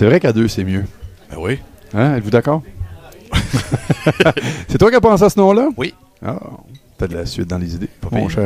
C'est vrai qu'à deux, c'est mieux. Ben oui. Hein? Êtes-vous d'accord? C'est toi qui as pensé à ce nom-là? Oui. Ah, t'as de la suite dans les idées, Pas mon pire. cher.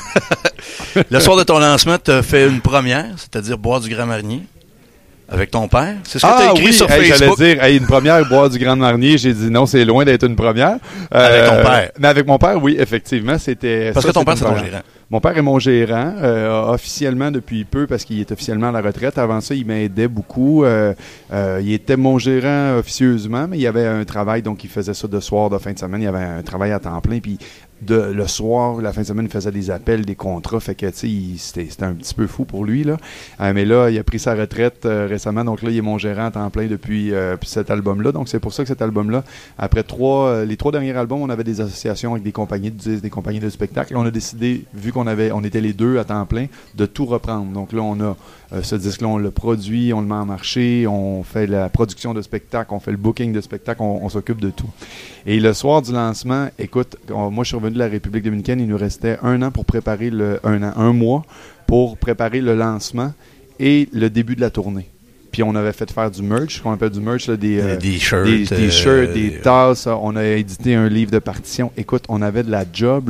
Le soir de ton lancement, tu as fait une première, c'est-à-dire boire du Grand Marnier avec ton père. C'est ce que tu as écrit sur Facebook. J'allais dire, une première, boire du Grand Marnier. J'ai dit non, c'est loin d'être une première. Avec ton père. Mais avec mon père, oui, effectivement, c'était... Parce ça, que ton père, c'était c'est ton une gérant. Mon père est mon gérant, officiellement depuis peu, parce qu'il est officiellement à la retraite. Avant ça, il m'aidait beaucoup. Il était mon gérant officieusement, mais il y avait un travail, donc il faisait ça de soir, de fin de semaine. Il y avait un travail à temps plein, puis le soir, la fin de semaine, il faisait des appels, des contrats. Fait que, tu sais, c'était un petit peu fou pour lui, là. Mais là, il a pris sa retraite récemment, donc là, il est mon gérant à temps plein depuis cet album-là. Donc, c'est pour ça que cet album-là, après les 3 derniers albums, on avait des associations avec des compagnies de disques, des compagnies de spectacles. Et on a décidé, vu on était les deux à temps plein, de tout reprendre. Donc là, on a ce disque-là, on le produit, on le met en marché, on fait la production de spectacles, on fait le booking de spectacles, on s'occupe de tout. Et le soir du lancement, écoute, moi je suis revenu de la République dominicaine, il nous restait un mois pour préparer le lancement et le début de la tournée. Puis on avait fait faire du merch, ce qu'on appelle du merch, là, des shirts, des tasses. On a édité un livre de partition. Écoute, on avait de la job.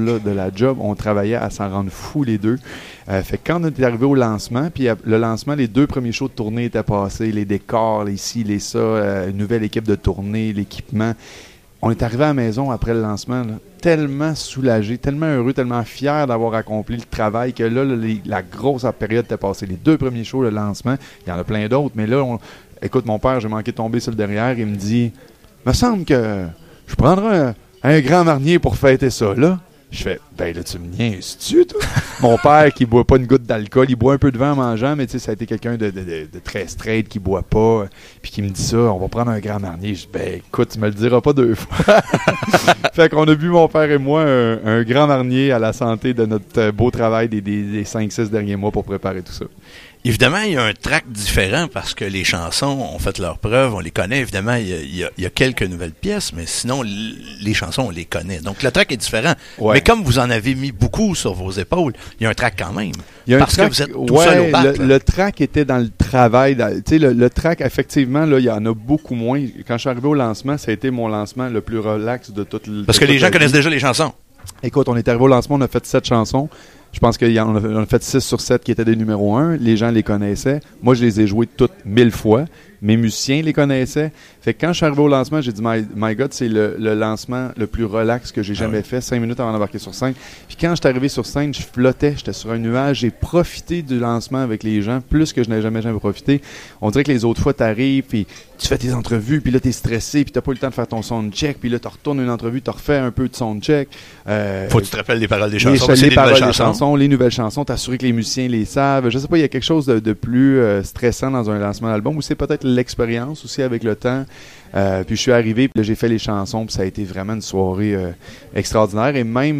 On travaillait à s'en rendre fou les deux. Fait que quand on est arrivé au lancement, puis le lancement, les 2 premiers shows de tournée étaient passés, les décors, les ci, les ça, une nouvelle équipe de tournée, l'équipement. On est arrivé à la maison après le lancement, là, tellement soulagé, tellement heureux, tellement fier d'avoir accompli le travail que là, la grosse période était passée. Les 2 premiers shows, le lancement, il y en a plein d'autres, mais là, écoute, mon père, j'ai manqué de tomber sur le derrière, il me dit « Me semble que je prendrai un Grand Marnier pour fêter ça, là. » Je fais, ben là, tu me niaises-tu, toi? Mon père, qui boit pas une goutte d'alcool, il boit un peu de vin en mangeant, mais tu sais, ça a été quelqu'un de très straight, qui boit pas, puis qui me dit ça, on va prendre un Grand Marnier. Je dis, ben écoute, tu me le diras pas 2 fois. Fait qu'on a bu, mon père et moi, un Grand Marnier à la santé de notre beau travail des 5-6 derniers mois pour préparer tout ça. Évidemment, il y a un track différent parce que les chansons ont fait leur preuve, on les connaît. Évidemment, il y a quelques nouvelles pièces, mais sinon, les chansons, on les connaît. Donc, le track est différent. Ouais. Mais comme vous en avez mis beaucoup sur vos épaules, il y a un track quand même. Parce que vous êtes tout seul au bac. Le track était dans le travail. Tu sais, le track, effectivement, là, il y en a beaucoup moins. Quand je suis arrivé au lancement, ça a été mon lancement le plus relax de toute la Parce que les gens connaissent déjà les chansons. Écoute, on est arrivé au lancement, on a fait 7 chansons. Je pense qu'on a fait 6 sur 7 qui étaient des numéros 1. Les gens les connaissaient. Moi, je les ai jouées toutes 1000 fois. Mes musiciens les connaissaient. Fait que quand je suis arrivé au lancement, j'ai dit, my God, c'est le lancement le plus relax que j'ai jamais fait, 5 minutes avant d'embarquer sur scène. Puis quand je suis arrivé sur scène, je flottais, j'étais sur un nuage. J'ai profité du lancement avec les gens, plus que je n'ai jamais profité. On dirait que les autres fois, t'arrives, puis tu fais tes entrevues, puis là, t'es stressé, puis t'as pas eu le temps de faire ton soundcheck, puis là, tu retournes une entrevue, tu refais un peu de soundcheck. Faut que tu te rappelles les paroles des chansons. Les paroles des chansons, les nouvelles chansons, t'assurer que les musiciens les savent. Je sais pas, il y a quelque chose de plus stressant dans un lancement d'album, ou c'est peut-être l'expérience aussi avec le temps. Puis je suis arrivé, puis là j'ai fait les chansons, puis ça a été vraiment une soirée extraordinaire. Et même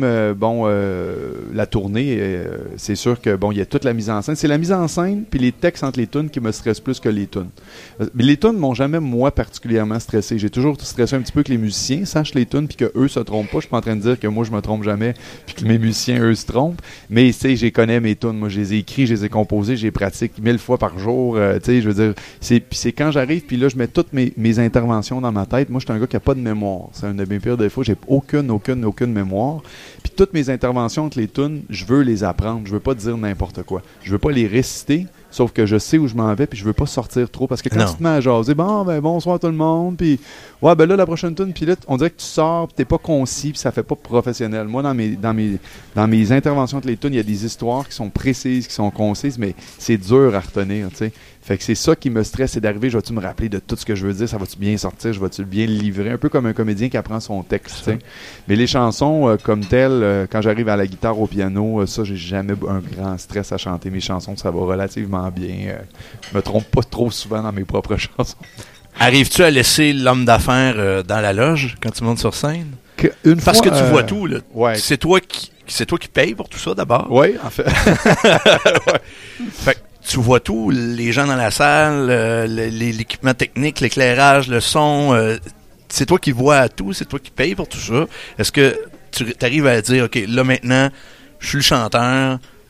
la tournée, c'est sûr que bon, il y a toute la mise en scène. C'est la mise en scène, puis les textes entre les tunes qui me stressent plus que les tunes. Mais les tunes m'ont jamais moi particulièrement stressé. J'ai toujours stressé un petit peu que les musiciens sachent les tunes, puis que eux se trompent pas. Je suis pas en train de dire que moi je me trompe jamais, puis que mes musiciens eux se trompent. Mais tu sais, je connais mes tunes. Moi, je les ai écrits, je les ai composés, je les pratique 1000 fois par jour. Tu sais, je veux dire, c'est quand j'arrive, puis là je mets toutes mes interventions dans ma tête. Moi, je suis un gars qui n'a pas de mémoire. C'est un de mes pires défauts. J'ai aucune mémoire. Puis toutes mes interventions entre les tunes, je veux les apprendre. Je veux pas dire n'importe quoi. Je veux pas les réciter, sauf que je sais où je m'en vais, puis je veux pas sortir trop. Parce que quand tu te mets à jaser, bonsoir tout le monde, puis ouais, ben là, la prochaine tune, puis là, on dirait que tu sors, puis t'es pas concis, puis ça fait pas professionnel. Moi, dans mes interventions entre les tunes, il y a des histoires qui sont précises, qui sont concises, mais c'est dur à retenir, tu sais. Fait que c'est ça qui me stresse, c'est d'arriver, je vais-tu me rappeler de tout ce que je veux dire, ça va-tu bien sortir, je vais-tu bien le livrer, un peu comme un comédien qui apprend son texte, tu sais. Mais les chansons, comme telles, quand j'arrive à la guitare, au piano, ça, j'ai jamais un grand stress à chanter mes chansons, ça va relativement bien. Je me trompe pas trop souvent dans mes propres chansons. Arrives-tu à laisser l'homme d'affaires dans la loge quand tu montes sur scène? Parce que tu vois tout, là. Ouais. C'est toi qui payes pour tout ça, d'abord. Oui, en fait. Ouais. Fait que tu vois tout, les gens dans la salle, l'équipement technique, l'éclairage, le son, c'est toi qui vois tout, c'est toi qui payes pour tout ça. Est-ce que tu arrives à dire, OK, là maintenant, je suis le chanteur,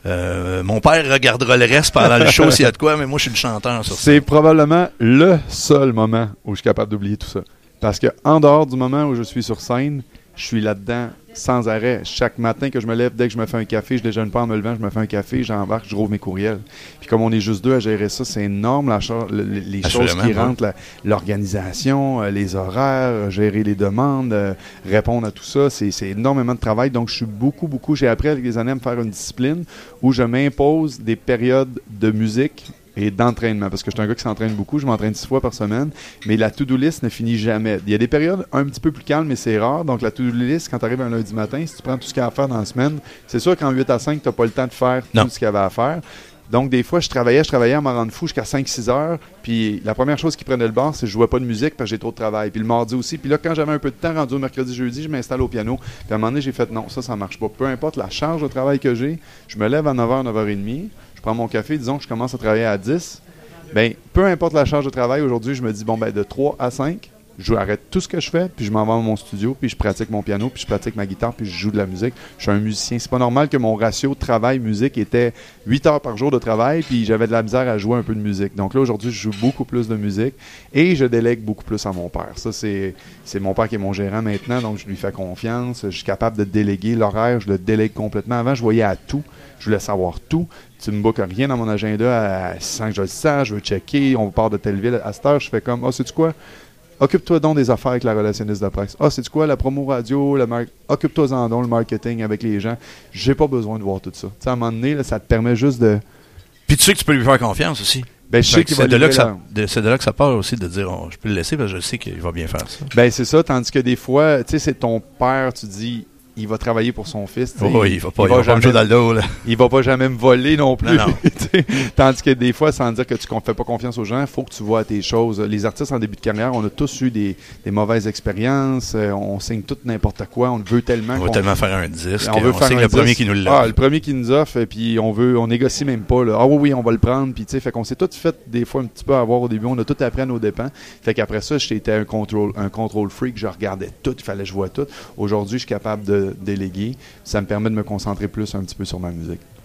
Mon père regardera le reste pendant le show s'il y a de quoi, mais moi, je suis le chanteur sur ça. C'est probablement le seul moment où je suis capable d'oublier tout ça. Parce que en dehors du moment où je suis sur scène, je suis là-dedans sans arrêt. Chaque matin que je me lève, dès que je me fais un café, je déjeune pas en me levant, je me fais un café, j'embarque, je rouvre mes courriels. Puis comme on est juste deux à gérer ça, c'est énorme, les choses qui rentrent, l'organisation, les horaires, gérer les demandes, répondre à tout ça, c'est énormément de travail. Donc je suis beaucoup, j'ai appris avec les années à me faire une discipline où je m'impose des périodes de musique et d'entraînement, parce que je suis un gars qui s'entraîne beaucoup, je m'entraîne 6 fois par semaine, mais la to-do list ne finit jamais. Il y a des périodes un petit peu plus calmes, mais c'est rare, donc la to-do list, quand tu arrives un lundi matin, si tu prends tout ce qu'il y a à faire dans la semaine, c'est sûr qu'en 8 à 5, tu n'as pas le temps de faire tout ce qu'il y avait à faire. Donc, des fois, je travaillais à m'en rendre fou jusqu'à 5-6 heures. Puis, la première chose qui prenait le bord, c'est que je jouais pas de musique parce que j'ai trop de travail. Puis, le mardi aussi. Puis là, quand j'avais un peu de temps rendu au mercredi, jeudi, je m'installe au piano. Puis, à un moment donné, j'ai fait non, ça marche pas. Peu importe la charge de travail que j'ai, je me lève à 9h, 9h30. Je prends mon café, disons que je commence à travailler à 10. Bien, peu importe la charge de travail, aujourd'hui, je me dis, de 3 à 5, je arrête tout ce que je fais, puis je m'en vais dans mon studio, puis je pratique mon piano, puis je pratique ma guitare, puis je joue de la musique. Je suis un musicien. C'est pas normal que mon ratio travail-musique était 8 heures par jour de travail, puis j'avais de la misère à jouer un peu de musique. Donc là, aujourd'hui, je joue beaucoup plus de musique et je délègue beaucoup plus à mon père. Ça, c'est mon père qui est mon gérant maintenant, donc je lui fais confiance. Je suis capable de déléguer l'horaire, je le délègue complètement. Avant, je voyais à tout. Je voulais savoir tout. Tu me bookes rien dans mon agenda sans que je le sache, je veux checker, on part de telle ville. À cette heure, je fais comme, sais-tu quoi? Occupe-toi donc des affaires avec la relationniste de presse. C'est quoi, la promo radio, occupe-toi-en donc, le marketing avec les gens. J'ai pas besoin de voir tout ça. T'sais, à un moment donné, là, ça te permet juste de... Puis tu sais que tu peux lui faire confiance aussi. Ben, je sais qu'il va c'est de là que ça part aussi de dire je peux le laisser parce que je sais qu'il va bien faire ça. Ben c'est ça, tandis que des fois, tu sais, c'est ton père, tu dis... Il va travailler pour son fils. Oui, il va pas me jouer dans le dos. Là. Il va pas jamais me voler non plus. Non. Tandis que des fois, sans dire que tu ne fais pas confiance aux gens, il faut que tu vois tes choses. Les artistes en début de carrière, on a tous eu des mauvaises expériences. On signe tout n'importe quoi. On veut tellement. On veut tellement faire un disque. On signe le premier qui nous l'offre. Le premier qui nous offre, et puis on négocie même pas. Là. Oui, on va le prendre. Puis, fait qu'on s'est tout fait des fois un petit peu avoir au début. On a tout appris à nos dépens. Fait qu'après ça, j'étais un control freak. Je regardais tout. Il fallait que je vois tout. Aujourd'hui, je suis capable de déléguer. Ça me permet de me concentrer plus un petit peu sur ma musique.